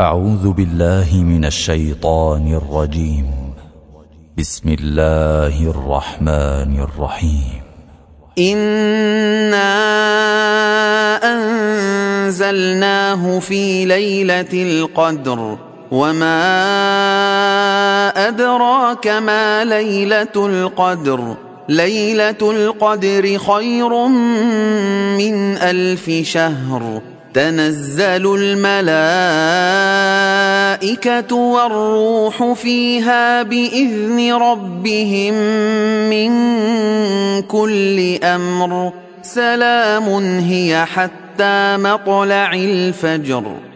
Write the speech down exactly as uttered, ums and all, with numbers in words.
أعوذ بالله من الشيطان الرجيم. بسم الله الرحمن الرحيم. إنا أنزلناه في ليلة القدر وما أدراك ما ليلة القدر ليلة القدر خير من ألف شهر تنزل الملائكة والروح فيها بإذن ربهم من كل أمر سلام هي حتى مطلع الفجر.